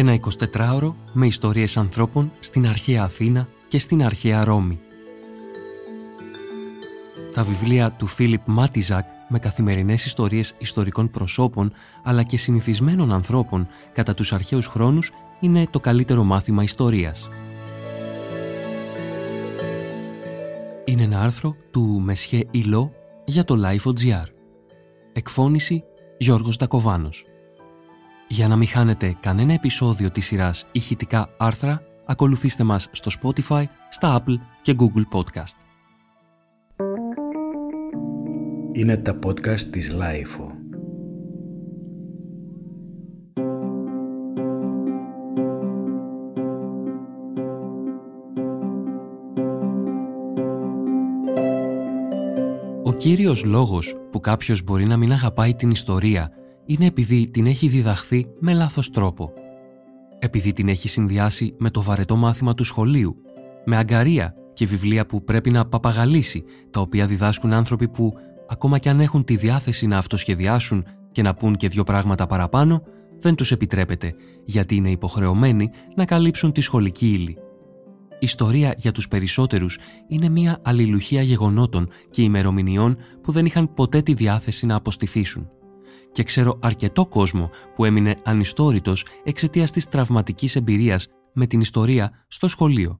Ένα 24ωρο με ιστορίες ανθρώπων στην αρχαία Αθήνα και στην αρχαία Ρώμη. Τα βιβλία του Φίλιπ Μάτιζακ με καθημερινές ιστορίες ιστορικών προσώπων αλλά και συνηθισμένων ανθρώπων κατά τους αρχαίους χρόνους είναι το καλύτερο μάθημα ιστορίας. Είναι ένα άρθρο του Μεσχέ Ιλό για το Life.gr. Εκφώνηση Γιώργος Ντακοβάνος. Για να μην χάνετε κανένα επεισόδιο της σειράς ηχητικά άρθρα, ακολουθήστε μας στο Spotify, στα Apple και Google Podcast. Είναι τα podcast της Life. Ο κύριος λόγος που κάποιος μπορεί να μην αγαπάει την ιστορία είναι επειδή την έχει διδαχθεί με λάθος τρόπο. Επειδή την έχει συνδυάσει με το βαρετό μάθημα του σχολείου, με αγκαρία και βιβλία που πρέπει να παπαγαλίσει, τα οποία διδάσκουν άνθρωποι που, ακόμα κι αν έχουν τη διάθεση να αυτοσχεδιάσουν και να πούν και δύο πράγματα παραπάνω, δεν τους επιτρέπεται, γιατί είναι υποχρεωμένοι να καλύψουν τη σχολική ύλη. Ιστορία για τους περισσότερους είναι μια αλληλουχία γεγονότων και ημερομηνιών που δεν είχαν ποτέ τη διάθεση να αποστηθήσουν. Και ξέρω αρκετό κόσμο που έμεινε ανιστόρητος εξαιτίας της τραυματικής εμπειρίας με την ιστορία στο σχολείο.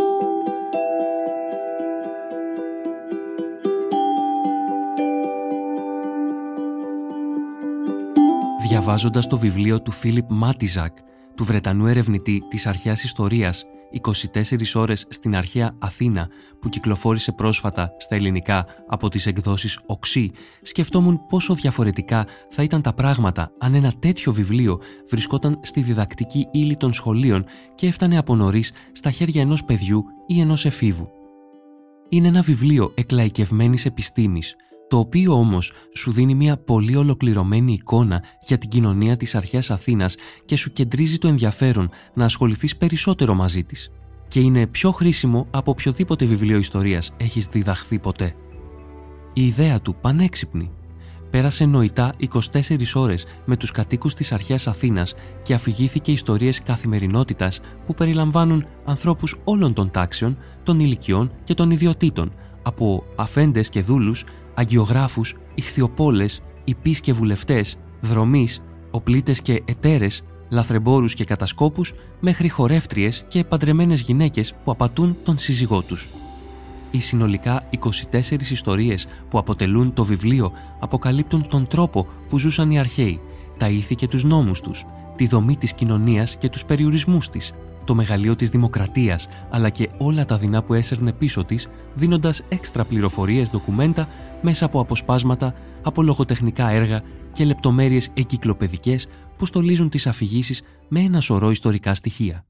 Διαβάζοντας το βιβλίο του Φίλιπ Μάτιζακ, του Βρετανού ερευνητή της αρχαίας ιστορίας, 24 ώρες στην αρχαία Αθήνα, που κυκλοφόρησε πρόσφατα στα ελληνικά από τις εκδόσεις Οξύ, σκεφτόμουν πόσο διαφορετικά θα ήταν τα πράγματα αν ένα τέτοιο βιβλίο βρισκόταν στη διδακτική ύλη των σχολείων και έφτανε από νωρίς στα χέρια ενός παιδιού ή ενός εφήβου. Είναι ένα βιβλίο εκλαϊκευμένης επιστήμης, το οποίο όμως σου δίνει μια πολύ ολοκληρωμένη εικόνα για την κοινωνία της αρχαίας Αθήνας και σου κεντρίζει το ενδιαφέρον να ασχοληθείς περισσότερο μαζί της. Και είναι πιο χρήσιμο από οποιοδήποτε βιβλίο ιστορίας έχεις διδαχθεί ποτέ. Η ιδέα του πανέξυπνη. Πέρασε νοητά 24 ώρες με τους κατοίκους της αρχαίας Αθήνας και αφηγήθηκε ιστορίες καθημερινότητας που περιλαμβάνουν ανθρώπους όλων των τάξεων, των ηλικιών και των ιδιωτήτων, από αφέντες και δούλους, αγιογράφους, ιχθυοπόλες, ιππείς και βουλευτές, δρομείς, οπλίτες και εταίρες, λαθρεμπόρους και κατασκόπους, μέχρι χορεύτριες και παντρεμένες γυναίκες που απατούν τον σύζυγό τους. Οι συνολικά 24 ιστορίες που αποτελούν το βιβλίο αποκαλύπτουν τον τρόπο που ζούσαν οι αρχαίοι, τα ήθη και τους νόμους τους, τη δομή της κοινωνίας και τους περιορισμούς της, το μεγαλείο της δημοκρατίας, αλλά και όλα τα δεινά που έσερνε πίσω της, δίνοντας έξτρα πληροφορίες, ντοκουμέντα, μέσα από αποσπάσματα, από λογοτεχνικά έργα και λεπτομέρειες εγκυκλοπαιδικές που στολίζουν τις αφηγήσεις με ένα σωρό ιστορικά στοιχεία.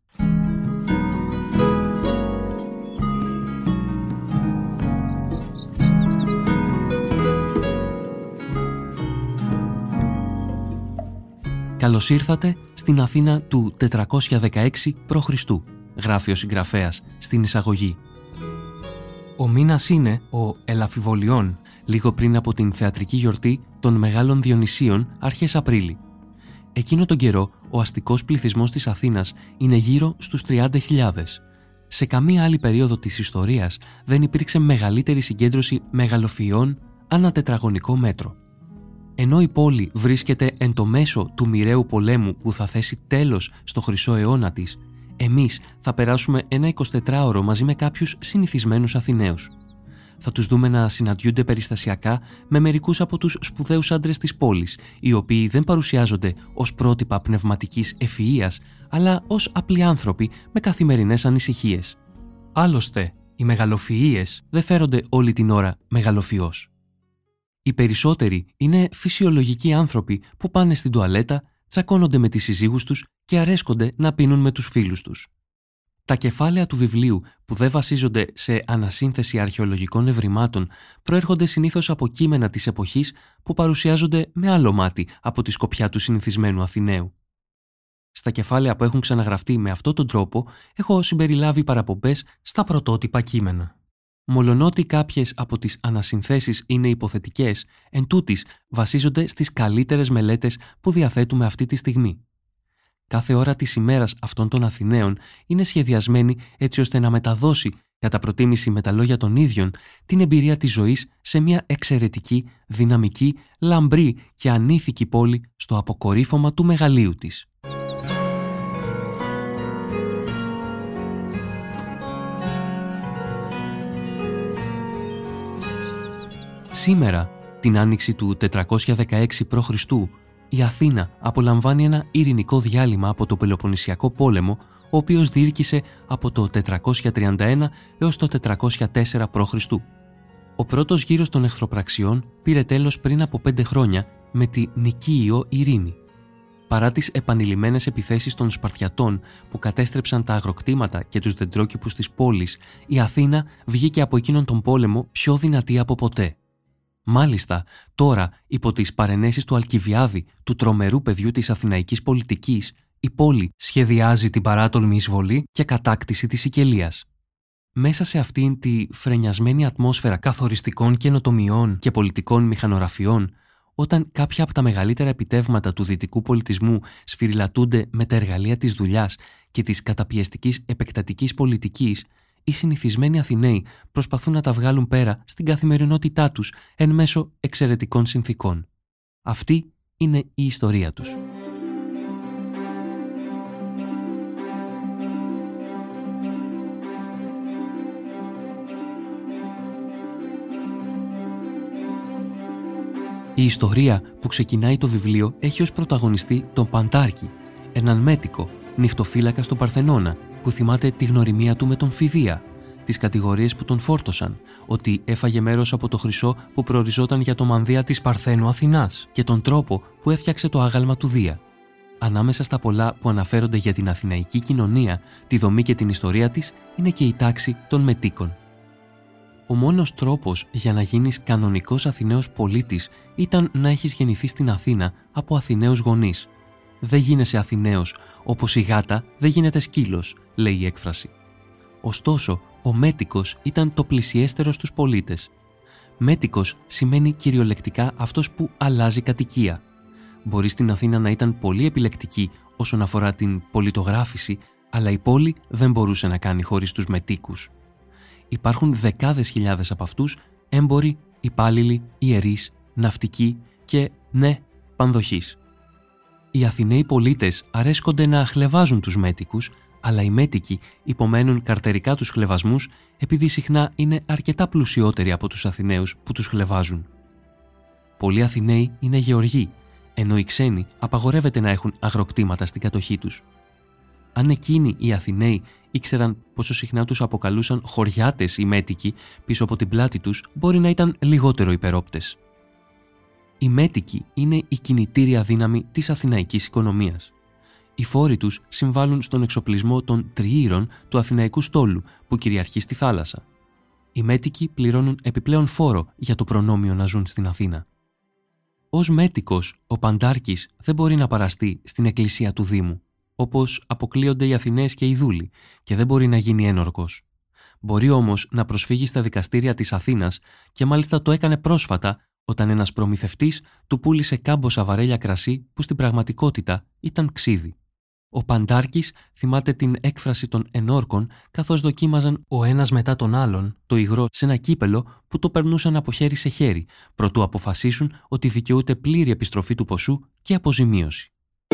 Καλώς ήρθατε στην Αθήνα του 416 π.Χ., γράφει ο συγγραφέας στην εισαγωγή. Ο μήνας είναι ο Ελαφιβολιών, λίγο πριν από την θεατρική γιορτή των Μεγάλων Διονυσίων, αρχές Απρίλη. Εκείνο τον καιρό, ο αστικός πληθυσμός της Αθήνας είναι γύρω στους 30.000. Σε καμία άλλη περίοδο της ιστορίας δεν υπήρξε μεγαλύτερη συγκέντρωση μεγαλοφυειών ανά τετραγωνικό μέτρο. Ενώ η πόλη βρίσκεται εν το μέσο του μοιραίου πολέμου που θα θέσει τέλος στο χρυσό αιώνα της, εμείς θα περάσουμε ένα 24ωρο μαζί με κάποιους συνηθισμένους Αθηναίους. Θα τους δούμε να συναντιούνται περιστασιακά με μερικούς από τους σπουδαίους άντρες της πόλης, οι οποίοι δεν παρουσιάζονται ως πρότυπα πνευματικής ευφυΐας, αλλά ως απλοί άνθρωποι με καθημερινές ανησυχίες. Άλλωστε, οι μεγαλοφυΐες δεν φέρονται όλη την ώρα μεγαλοφυώς. Οι περισσότεροι είναι φυσιολογικοί άνθρωποι που πάνε στην τουαλέτα, τσακώνονται με τις συζύγους τους και αρέσκονται να πίνουν με τους φίλους τους. Τα κεφάλαια του βιβλίου που δεν βασίζονται σε ανασύνθεση αρχαιολογικών ευρημάτων προέρχονται συνήθως από κείμενα της εποχής που παρουσιάζονται με άλλο μάτι από τη σκοπιά του συνηθισμένου Αθηναίου. Στα κεφάλαια που έχουν ξαναγραφτεί με αυτόν τον τρόπο έχω συμπεριλάβει παραπομπές στα πρωτότυπα κείμενα. Μολονότι κάποιες από τις ανασυνθέσεις είναι υποθετικές, εν τούτης βασίζονται στις καλύτερες μελέτες που διαθέτουμε αυτή τη στιγμή. κάθε ώρα της ημέρας αυτών των Αθηναίων είναι σχεδιασμένη έτσι ώστε να μεταδώσει, κατά προτίμηση με τα λόγια των ίδιων, την εμπειρία της ζωής σε μια εξαιρετική, δυναμική, λαμπρή και ανήθικη πόλη στο αποκορύφωμα του μεγαλείου της. Σήμερα, την άνοιξη του 416 π.Χ., η Αθήνα απολαμβάνει ένα ειρηνικό διάλειμμα από το Πελοποννησιακό πόλεμο, ο οποίος διήρκησε από το 431 έως το 404 π.Χ. Ο πρώτος γύρος των εχθροπραξιών πήρε τέλος πριν από 5 χρόνια με τη Νικήιο Ειρήνη. Παρά τις επανειλημμένες επιθέσεις των Σπαρτιατών που κατέστρεψαν τα αγροκτήματα και τους δεντρόκηπους της πόλης, η Αθήνα βγήκε από εκείνον τον πόλεμο πιο δυνατή από ποτέ. Μάλιστα, τώρα, υπό τις παρενέσεις του Αλκιβιάδη, του τρομερού παιδιού της αθηναϊκής πολιτικής, η πόλη σχεδιάζει την παράτολμη εισβολή και κατάκτηση της Σικελίας. Μέσα σε αυτήν τη φρενιασμένη ατμόσφαιρα καθοριστικών καινοτομιών και πολιτικών μηχανογραφιών, όταν κάποια από τα μεγαλύτερα επιτεύγματα του δυτικού πολιτισμού σφυριλατούνται με τα εργαλεία της δουλειάς και της καταπιεστικής επεκτατικής πολιτικής, οι συνηθισμένοι Αθηναίοι προσπαθούν να τα βγάλουν πέρα στην καθημερινότητά τους εν μέσω εξαιρετικών συνθήκων. Αυτή είναι η ιστορία τους. Η ιστορία που ξεκινάει το βιβλίο έχει ως πρωταγωνιστή τον Παντάρκη, έναν μέτικο, νυχτοφύλακα στον Παρθενώνα, που θυμάται τη γνωριμία του με τον Φιδία, τις κατηγορίες που τον φόρτωσαν, ότι έφαγε μέρος από το χρυσό που προοριζόταν για το μανδύα της Παρθένου Αθηνάς και τον τρόπο που έφτιαξε το άγαλμα του Δία. Ανάμεσα στα πολλά που αναφέρονται για την αθηναϊκή κοινωνία, τη δομή και την ιστορία της, είναι και η τάξη των μετίκων. Ο μόνος τρόπος για να γίνεις κανονικός Αθηναίος πολίτης ήταν να έχεις γεννηθεί στην Αθήνα από Αθηναίους γονείς. «Δεν γίνεσαι Αθηναίος, όπως η γάτα δεν γίνεται σκύλος», λέει η έκφραση. Ωστόσο, ο μέτικος ήταν το πλησιέστερο στους πολίτες. Μέτικος σημαίνει κυριολεκτικά αυτός που αλλάζει κατοικία. Μπορεί στην Αθήνα να ήταν πολύ επιλεκτική όσον αφορά την πολιτογράφηση, αλλά η πόλη δεν μπορούσε να κάνει χωρίς τους μετίκους. Υπάρχουν δεκάδες χιλιάδες από αυτούς, έμποροι, υπάλληλοι, ιερείς, ναυτικοί και, ναι, πανδοχείς. Οι Αθηναίοι πολίτες αρέσκονται να χλευάζουν τους μέτικους, αλλά οι μέτικοι υπομένουν καρτερικά τους χλευασμούς επειδή συχνά είναι αρκετά πλουσιότεροι από τους Αθηναίους που τους χλευάζουν. Πολλοί Αθηναίοι είναι γεωργοί, ενώ οι ξένοι απαγορεύεται να έχουν αγροκτήματα στην κατοχή τους. Αν εκείνοι οι Αθηναίοι ήξεραν πόσο συχνά τους αποκαλούσαν χωριάτες οι μέτικοι πίσω από την πλάτη τους, μπορεί να ήταν λιγότερο υπερόπτες. Οι μέτικοι είναι η κινητήρια δύναμη της αθηναϊκής οικονομίας. Οι φόροι τους συμβάλλουν στον εξοπλισμό των τριήρων του αθηναϊκού στόλου που κυριαρχεί στη θάλασσα. Οι μέτικοι πληρώνουν επιπλέον φόρο για το προνόμιο να ζουν στην Αθήνα. Ως μέτικος, ο Παντάρκης δεν μπορεί να παραστεί στην εκκλησία του Δήμου, όπως αποκλείονται οι Αθηναίες και οι δούλοι, και δεν μπορεί να γίνει ένορκος. Μπορεί όμως να προσφύγει στα δικαστήρια της Αθήνας και μάλιστα το έκανε πρόσφατα όταν ένας προμηθευτής του πούλησε κάμποσα βαρέλια κρασί που στην πραγματικότητα ήταν ξύδι. Ο Παντάρκης θυμάται την έκφραση των ενόρκων καθώς δοκίμαζαν ο ένας μετά τον άλλον το υγρό σε ένα κύπελο που το περνούσαν από χέρι σε χέρι, προτού αποφασίσουν ότι δικαιούται πλήρη επιστροφή του ποσού και αποζημίωση.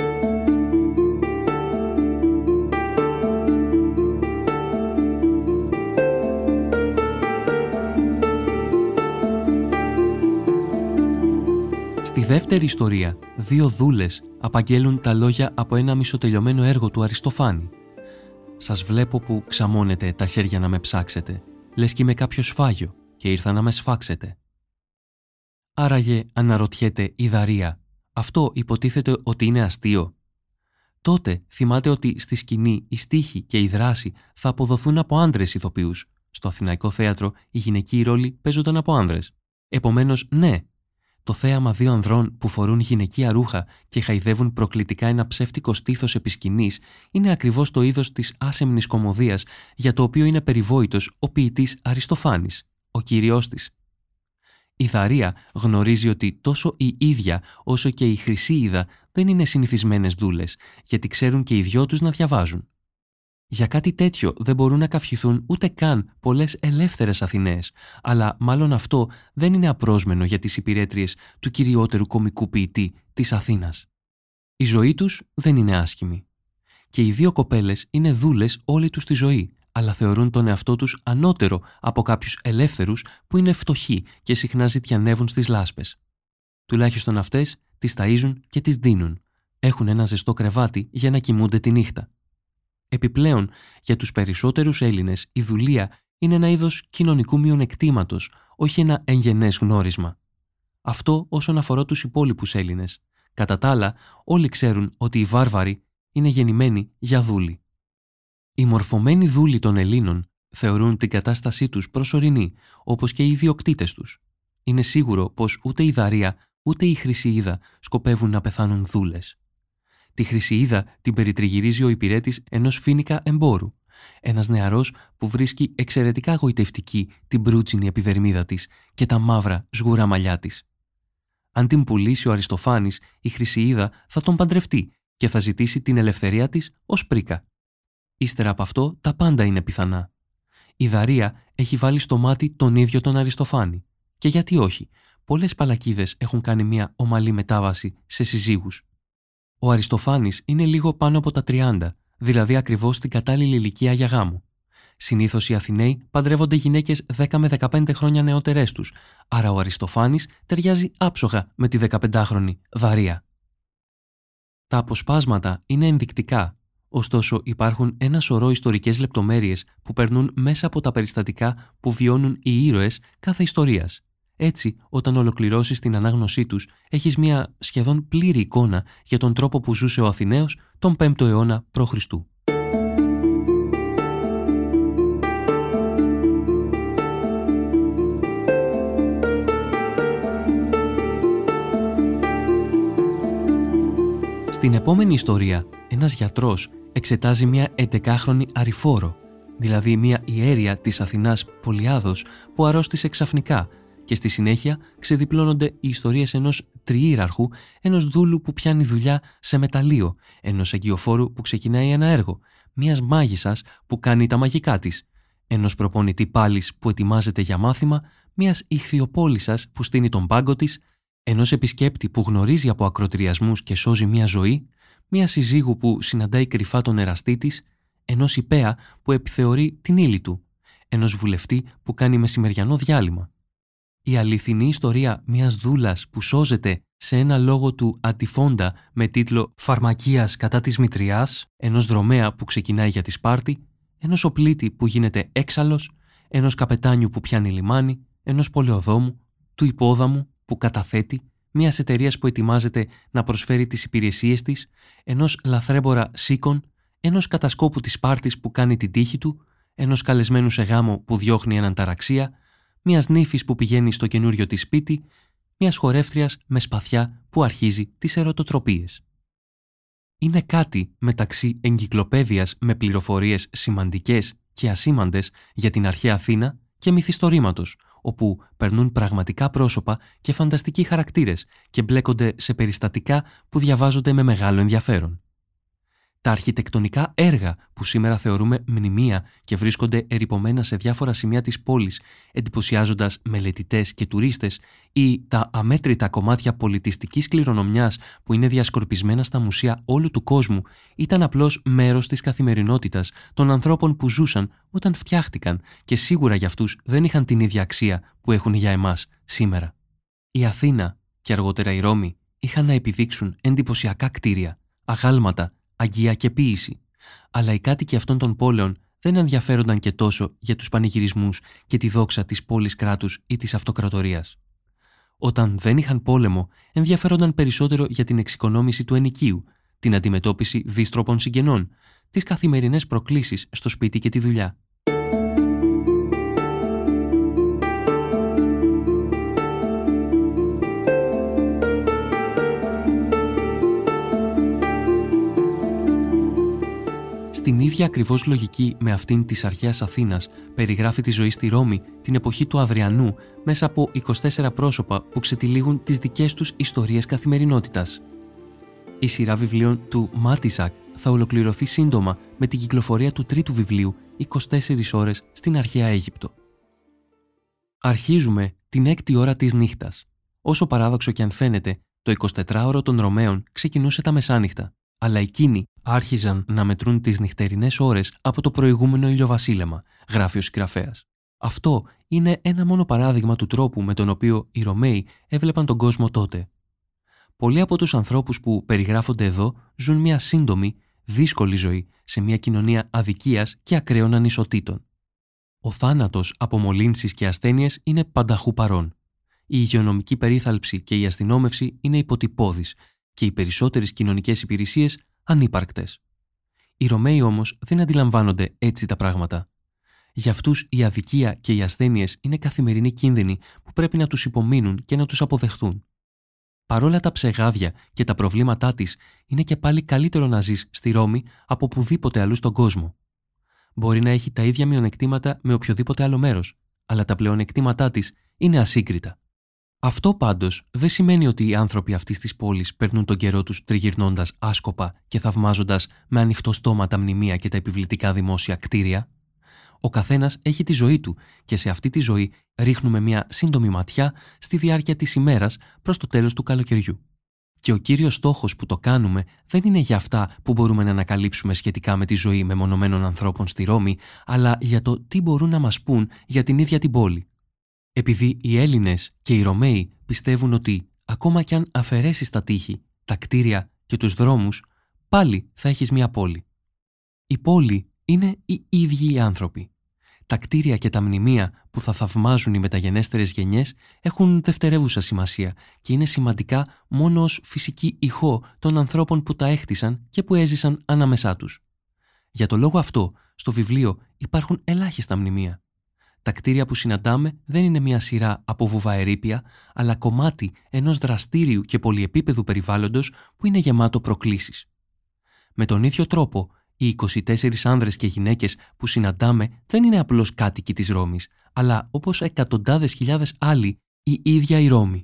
Στη δεύτερη ιστορία, δύο δούλες απαγγέλουν τα λόγια από ένα μισοτελειωμένο έργο του Αριστοφάνη. «Σας βλέπω που ξαμώνετε τα χέρια να με ψάξετε, λες κι είμαι κάποιο σφάγιο και ήρθα να με σφάξετε». Άραγε, αναρωτιέται η Δαρία, αυτό υποτίθεται ότι είναι αστείο? Τότε θυμάται ότι στη σκηνή η στίχη και η δράση θα αποδοθούν από άντρες ηθοποιούς. Στο Αθηναϊκό θέατρο οι γυναικοί ρόλοι παίζονταν από άνδρες. Επομένως, ναι. Το θέαμα δύο ανδρών που φορούν γυναικεία ρούχα και χαϊδεύουν προκλητικά ένα ψεύτικο στήθος επί σκηνής είναι ακριβώς το είδος της άσεμνης κωμωδίας για το οποίο είναι περιβόητος ο ποιητής Αριστοφάνης, ο κύριός της. Η Δαρία γνωρίζει ότι τόσο η ίδια όσο και η Χρυσίιδα δεν είναι συνηθισμένες δούλες, γιατί ξέρουν και οι δυο τους να διαβάζουν. Για κάτι τέτοιο δεν μπορούν να καυχηθούν ούτε καν πολλές ελεύθερες Αθηναίες, αλλά μάλλον αυτό δεν είναι απρόσμενο για τις υπηρέτριες του κυριότερου κωμικού ποιητή της Αθήνας. Η ζωή τους δεν είναι άσχημη. Και οι δύο κοπέλες είναι δούλες όλη τους τη ζωή, αλλά θεωρούν τον εαυτό τους ανώτερο από κάποιους ελεύθερους που είναι φτωχοί και συχνά ζητιανεύουν στις λάσπες. Τουλάχιστον αυτές τις ταΐζουν και τις δίνουν. Έχουν ένα ζεστό κρεβάτι για να κοιμούνται τη νύχτα. Επιπλέον, για τους περισσότερους Έλληνες, η δουλεία είναι ένα είδος κοινωνικού μειονεκτήματος, όχι ένα εγγενές γνώρισμα. Αυτό όσον αφορά τους υπόλοιπους Έλληνες. Κατά τα άλλα, όλοι ξέρουν ότι οι βάρβαροι είναι γεννημένοι για δούλοι. Οι μορφωμένοι δούλοι των Ελλήνων θεωρούν την κατάστασή τους προσωρινή, όπως και οι ιδιοκτήτες τους. Είναι σίγουρο πως ούτε η Δαρία ούτε η Χρυσιίδα σκοπεύουν να πεθάνουν δούλες. Τη Χρυσιίδα την περιτριγυρίζει ο υπηρέτης ενός φοίνικα εμπόρου, ένας νεαρός που βρίσκει εξαιρετικά γοητευτική την προύτσινη επιδερμίδα της και τα μαύρα σγουρά μαλλιά της. Αν την πουλήσει ο Αριστοφάνης, η Χρυσιίδα θα τον παντρευτεί και θα ζητήσει την ελευθερία της ως πρίκα. Ύστερα από αυτό τα πάντα είναι πιθανά. Η Δαρία έχει βάλει στο μάτι τον ίδιο τον Αριστοφάνη. Και γιατί όχι, πολλές παλακίδες έχουν κάνει μια ομαλή μετάβαση σε συζύγους. Ο Αριστοφάνης είναι λίγο πάνω από τα 30, δηλαδή ακριβώς την κατάλληλη ηλικία για γάμο. Συνήθως οι Αθηναίοι παντρεύονται γυναίκες 10 με 15 χρόνια νεότερές τους, άρα ο Αριστοφάνης ταιριάζει άψογα με τη 15χρονη Δαρία. Τα αποσπάσματα είναι ενδεικτικά, ωστόσο υπάρχουν ένα σωρό ιστορικές λεπτομέρειες που περνούν μέσα από τα περιστατικά που βιώνουν οι ήρωες κάθε ιστορίας. Έτσι, όταν ολοκληρώσεις την ανάγνωσή τους, έχεις μια σχεδόν πλήρη εικόνα για τον τρόπο που ζούσε ο Αθηναίος τον 5ο αιώνα π.Χ. Στην επόμενη ιστορία, ένας γιατρός εξετάζει μια 11χρονη Αρηφόρο, δηλαδή μια ιέρια της Αθηνάς Πολιάδος που αρρώστησε ξαφνικά, και στη συνέχεια ξεδιπλώνονται οι ιστορίες ενός τριήραρχου, ενός δούλου που πιάνει δουλειά σε μεταλλείο, ενός εγκυοφόρου που ξεκινάει ένα έργο, μιας μάγισσας που κάνει τα μαγικά της, ενός προπονητή πάλης που ετοιμάζεται για μάθημα, μιας ιχθυοπόλισσας που στείνει τον πάγκο της, ενός επισκέπτη που γνωρίζει από ακροτηριασμούς και σώζει μια ζωή, μιας συζύγου που συναντάει κρυφά τον εραστή της, ενός υπαία που επιθεωρεί την ύλη του, ενός βουλευτή που κάνει μεσημεριανό διάλειμμα. Η αληθινή ιστορία μιας δούλας που σώζεται σε ένα λόγο του Αντιφόντα με τίτλο «Φαρμακείας κατά της Μητριάς», ενός δρομέα που ξεκινάει για τη Σπάρτη, ενός οπλίτη που γίνεται έξαλλος, ενός καπετάνιου που πιάνει λιμάνι, ενός πολεοδόμου, του υπόδαμου που καταθέτει, μιας εταιρείας που ετοιμάζεται να προσφέρει τις υπηρεσίες της, ενός λαθρέμπορα σίκων, ενός κατασκόπου της Σπάρτης που κάνει την τύχη του, ενός καλεσμένου σε γάμο που διώχνει έναν ταραξία, μιας νύφης που πηγαίνει στο καινούριο της σπίτι, μιας χορεύτριας με σπαθιά που αρχίζει τις ερωτοτροπίες. Είναι κάτι μεταξύ εγκυκλοπαίδειας με πληροφορίες σημαντικές και ασήμαντες για την αρχαία Αθήνα και μυθιστορήματος, όπου περνούν πραγματικά πρόσωπα και φανταστικοί χαρακτήρες και μπλέκονται σε περιστατικά που διαβάζονται με μεγάλο ενδιαφέρον. Τα αρχιτεκτονικά έργα που σήμερα θεωρούμε μνημεία και βρίσκονται ερειπωμένα σε διάφορα σημεία της πόλης, εντυπωσιάζοντας μελετητές και τουρίστες, ή τα αμέτρητα κομμάτια πολιτιστικής κληρονομιάς που είναι διασκορπισμένα στα μουσεία όλου του κόσμου, ήταν απλώς μέρος της καθημερινότητας των ανθρώπων που ζούσαν όταν φτιάχτηκαν και σίγουρα για αυτούς δεν είχαν την ίδια αξία που έχουν για εμάς σήμερα. Η Αθήνα και αργότερα η Ρώμη είχαν να επιδείξουν εντυπωσιακά κτίρια, αγάλματα, αγγεία και ποίηση, αλλά οι κάτοικοι αυτών των πόλεων δεν ενδιαφέρονταν και τόσο για τους πανηγυρισμούς και τη δόξα της πόλης κράτους ή της αυτοκρατορίας. Όταν δεν είχαν πόλεμο, ενδιαφέρονταν περισσότερο για την εξοικονόμηση του ενοικίου, την αντιμετώπιση δύστροπων συγγενών, τις καθημερινές προκλήσεις στο σπίτι και τη δουλειά. Στην ίδια ακριβώς λογική με αυτήν της αρχαίας Αθήνας, περιγράφει τη ζωή στη Ρώμη την εποχή του Αδριανού μέσα από 24 πρόσωπα που ξετυλίγουν τις δικές τους ιστορίες καθημερινότητας. Η σειρά βιβλίων του Μάτιζακ θα ολοκληρωθεί σύντομα με την κυκλοφορία του τρίτου βιβλίου 24 ώρες στην αρχαία Αίγυπτο. Αρχίζουμε την 6η ώρα της νύχτας. Όσο παράδοξο και αν φαίνεται, το 24ωρο των Ρωμαίων ξεκινούσε τα μεσάνυχτα, αλλά εκείνοι άρχιζαν να μετρούν τις νυχτερινές ώρες από το προηγούμενο ηλιοβασίλεμα, γράφει ο συγγραφέας. Αυτό είναι ένα μόνο παράδειγμα του τρόπου με τον οποίο οι Ρωμαίοι έβλεπαν τον κόσμο τότε. Πολλοί από τους ανθρώπους που περιγράφονται εδώ ζουν μια σύντομη, δύσκολη ζωή σε μια κοινωνία αδικίας και ακραίων ανισοτήτων. Ο θάνατος από μολύνσεις και ασθένειες είναι πανταχού παρόν. Η υγειονομική περίθαλψη και η αστυνόμευση είναι υποτυπώδεις και οι περισσότερες κοινωνικές υπηρεσίες ανύπαρκτες. Οι Ρωμαίοι όμως δεν αντιλαμβάνονται έτσι τα πράγματα. Για αυτούς η αδικία και οι ασθένειες είναι καθημερινοί κίνδυνοι που πρέπει να τους υπομείνουν και να τους αποδεχθούν. Παρόλα τα ψεγάδια και τα προβλήματά της, είναι και πάλι καλύτερο να ζεις στη Ρώμη από οπουδήποτε αλλού στον κόσμο. Μπορεί να έχει τα ίδια μειονεκτήματα με οποιοδήποτε άλλο μέρος, αλλά τα πλεονεκτήματά της είναι ασύγκριτα. Αυτό πάντως δεν σημαίνει ότι οι άνθρωποι αυτής της πόλης περνούν τον καιρό τους τριγυρνώντας άσκοπα και θαυμάζοντας με ανοιχτό στόμα τα μνημεία και τα επιβλητικά δημόσια κτίρια. Ο καθένας έχει τη ζωή του και σε αυτή τη ζωή ρίχνουμε μια σύντομη ματιά στη διάρκεια της ημέρας προς το τέλος του καλοκαιριού. Και ο κύριος στόχος που το κάνουμε δεν είναι για αυτά που μπορούμε να ανακαλύψουμε σχετικά με τη ζωή μεμονωμένων ανθρώπων στη Ρώμη, αλλά για το τι μπορούν να μας πούν για την ίδια την πόλη. Επειδή οι Έλληνες και οι Ρωμαίοι πιστεύουν ότι ακόμα κι αν αφαιρέσεις τα τείχη, τα κτίρια και τους δρόμους, πάλι θα έχεις μια πόλη. Η πόλη είναι οι ίδιοι οι άνθρωποι. Τα κτίρια και τα μνημεία που θα θαυμάζουν οι μεταγενέστερες γενιές έχουν δευτερεύουσα σημασία και είναι σημαντικά μόνο ως φυσική ηχό των ανθρώπων που τα έχτισαν και που έζησαν ανάμεσά τους. Για το λόγο αυτό, στο βιβλίο υπάρχουν ελάχιστα μνημεία. Τα κτίρια που συναντάμε δεν είναι μια σειρά από βουβαερείπια, αλλά κομμάτι ενός δραστήριου και πολυεπίπεδου περιβάλλοντος που είναι γεμάτο προκλήσεις. Με τον ίδιο τρόπο, οι 24 άνδρες και γυναίκες που συναντάμε δεν είναι απλώς κάτοικοι της Ρώμης, αλλά όπως εκατοντάδες χιλιάδες άλλοι, η ίδια η Ρώμη.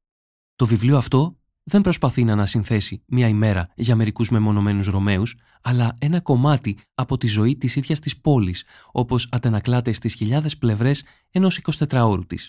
Το βιβλίο αυτό δεν προσπαθεί να ανασυνθέσει μια ημέρα για μερικούς μεμονωμένους Ρωμαίους, αλλά ένα κομμάτι από τη ζωή της ίδιας της πόλης, όπως αντανακλάται στις χιλιάδες πλευρές ενός 24ωρου της.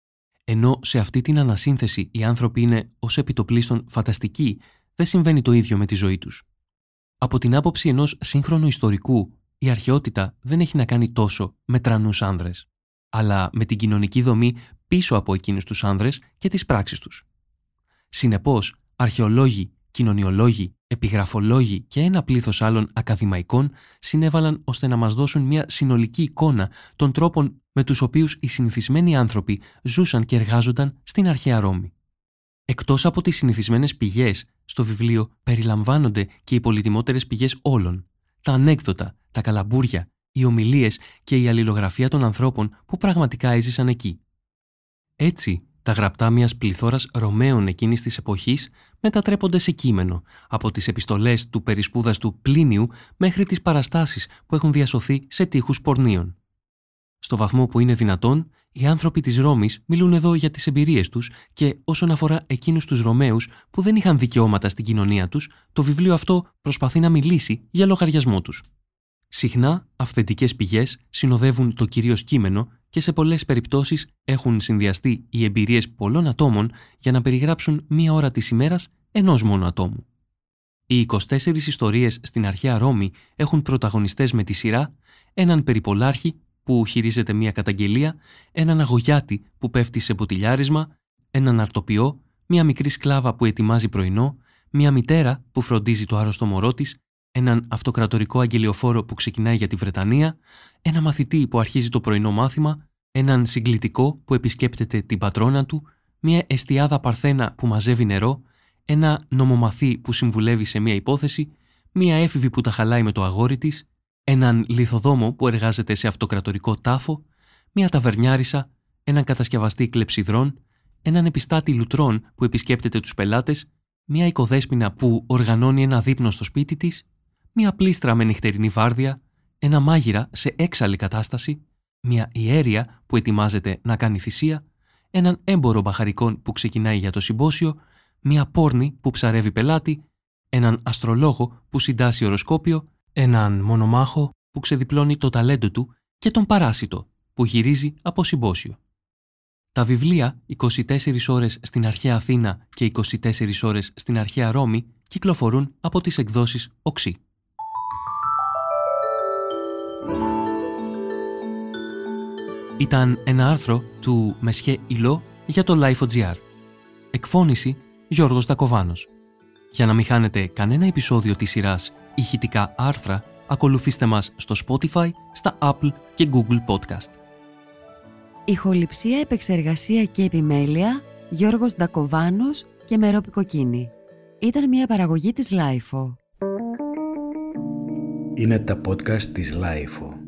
Ενώ σε αυτή την ανασύνθεση οι άνθρωποι είναι ως επιτοπλίστων φανταστικοί, δεν συμβαίνει το ίδιο με τη ζωή τους. Από την άποψη ενός σύγχρονου ιστορικού, η αρχαιότητα δεν έχει να κάνει τόσο με τρανούς άνδρες, αλλά με την κοινωνική δομή πίσω από εκείνους τους άνδρες και τις πράξεις τους. Συνεπώς, αρχαιολόγοι, κοινωνιολόγοι, επιγραφολόγοι και ένα πλήθος άλλων ακαδημαϊκών συνέβαλαν ώστε να μας δώσουν μια συνολική εικόνα των τρόπων με τους οποίους οι συνηθισμένοι άνθρωποι ζούσαν και εργάζονταν στην αρχαία Ρώμη. Εκτός από τις συνηθισμένες πηγές, στο βιβλίο περιλαμβάνονται και οι πολυτιμότερες πηγές όλων, τα ανέκδοτα, τα καλαμπούρια, οι ομιλίες και η αλληλογραφία των ανθρώπων που πραγματικά έζησαν εκεί. Έτσι, τα γραπτά μιας πληθώρας Ρωμαίων εκείνης της εποχής μετατρέπονται σε κείμενο, από τις επιστολές του περισπούδαστου Πλίνιου μέχρι τις παραστάσεις που έχουν διασωθεί σε τοίχους πορνίων. Στο βαθμό που είναι δυνατόν, οι άνθρωποι της Ρώμης μιλούν εδώ για τις εμπειρίες τους και όσον αφορά εκείνους τους Ρωμαίους που δεν είχαν δικαιώματα στην κοινωνία τους, το βιβλίο αυτό προσπαθεί να μιλήσει για λογαριασμό τους. Συχνά, αυθεντικές πηγές συνοδεύουν το κυρίως κείμενο και σε πολλές περιπτώσεις έχουν συνδυαστεί οι εμπειρίες πολλών ατόμων για να περιγράψουν μία ώρα της ημέρας ενός μόνο ατόμου. Οι 24 ιστορίες στην αρχαία Ρώμη έχουν πρωταγωνιστές με τη σειρά έναν περιπολάρχη που χειρίζεται μία καταγγελία, έναν αγωγιάτη που πέφτει σε ποτηλιάρισμα, έναν αρτοποιό, μία μικρή σκλάβα που ετοιμάζει πρωινό, μία μητέρα που φροντίζει το άρρωστο μωρό της, έναν αυτοκρατορικό αγγελιοφόρο που ξεκινάει για τη Βρετανία, ένα μαθητή που αρχίζει το πρωινό μάθημα, έναν συγκλητικό που επισκέπτεται την πατρόνα του, μία εστιάδα παρθένα που μαζεύει νερό, ένα νομομαθή που συμβουλεύει σε μία υπόθεση, μία έφηβη που τα χαλάει με το αγόρι της, έναν λιθοδόμο που εργάζεται σε αυτοκρατορικό τάφο, μία ταβερνιάρισα, έναν κατασκευαστή κλεψιδρών, έναν επιστάτη λουτρών που επισκέπτεται τους πελάτες, μία οικοδέσποινα που οργανώνει ένα δείπνο στο σπίτι της, μια πλήστρα με νυχτερινή βάρδια, ένα μάγειρα σε έξαλλη κατάσταση, μια ιέρια που ετοιμάζεται να κάνει θυσία, έναν έμπορο μπαχαρικών που ξεκινάει για το συμπόσιο, μια πόρνη που ψαρεύει πελάτη, έναν αστρολόγο που συντάσσει οροσκόπιο, έναν μονομάχο που ξεδιπλώνει το ταλέντο του και τον παράσιτο που γυρίζει από συμπόσιο. Τα βιβλία 24 ώρες στην αρχαία Αθήνα και 24 ώρες στην αρχαία Ρώμη κυκλοφορούν από τις εκδόσεις Οξύ. Ήταν ένα άρθρο του Μεσχέ Ιλό για το Life.gr. Εκφώνηση Γιώργος Ντακοβάνος. Για να μην χάνετε κανένα επεισόδιο της σειράς ηχητικά άρθρα, ακολουθήστε μας στο Spotify, στα Apple και Google Podcast. Ηχοληψία, επεξεργασία και επιμέλεια Γιώργος Ντακοβάνος και Μερόπη Κοκκίνη. Ήταν μια παραγωγή της Life. Είναι τα podcast της Life.